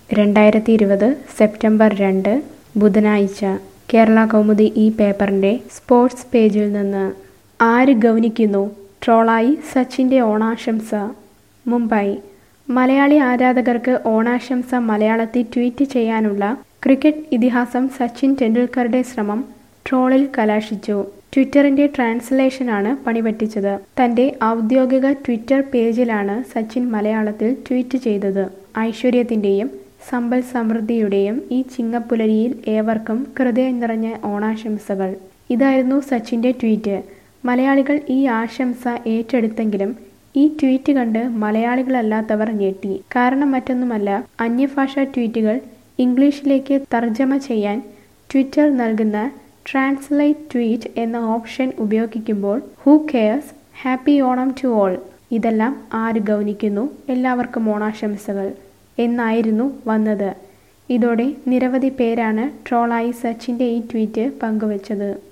2020 September 2 ബുധനാഴ്ച കേരള കൗമുദി ഈ പേപ്പറിന്റെ സ്പോർട്സ് പേജിൽ നിന്ന് ആര് ഗൗനിക്കുന്നു ട്രോളായി സച്ചിന്റെ ഓണാശംസ. മുംബൈ മലയാളി ആരാധകർക്ക് ഓണാശംസ മലയാളത്തിൽ ട്വീറ്റ് ചെയ്യാനുള്ള ക്രിക്കറ്റ് ഇതിഹാസം സച്ചിൻ ടെണ്ടുൽക്കറുടെ ശ്രമം ട്രോളിൽ കലാശിച്ചു. ട്വിറ്ററിന്റെ ട്രാൻസ്ലേഷനാണ് പണിപറ്റിച്ചത്. തന്റെ ഔദ്യോഗിക ട്വിറ്റർ പേജിലാണ് സച്ചിൻ മലയാളത്തിൽ ട്വീറ്റ് ചെയ്തത്. ഐശ്വര്യത്തിന്റെയും സമ്പൽ സമൃദ്ധിയുടെയും ഈ ചിങ്ങപ്പുലരിയിൽ ഏവർക്കും ഹൃദയം നിറഞ്ഞ ഓണാശംസകൾ. ഇതായിരുന്നു സച്ചിന്റെ ട്വീറ്റ്. മലയാളികൾ ഈ ആശംസ ഏറ്റെടുത്തെങ്കിലും ഈ ട്വീറ്റ് കണ്ട് മലയാളികളല്ലാത്തവർ ഞെട്ടി. കാരണം മറ്റൊന്നുമല്ല, അന്യഭാഷാ ട്വീറ്റുകൾ ഇംഗ്ലീഷിലേക്ക് തർജ്ജമ ചെയ്യാൻ ട്വിറ്റർ നൽകുന്ന ട്രാൻസ്ലേറ്റ് ട്വീറ്റ് എന്ന ഓപ്ഷൻ ഉപയോഗിക്കുമ്പോൾ who cares, happy Onam to all, ഇതെല്ലാം ആര് ഗൗനിക്കുന്നു, എല്ലാവർക്കും ഓണാശംസകൾ എന്നായിരുന്നു വന്നത്. ഇതോടെ നിരവധി പേരാണ് ട്രോളായി സച്ചിന്റെ ഈ ട്വീറ്റ് പങ്കുവച്ചത്.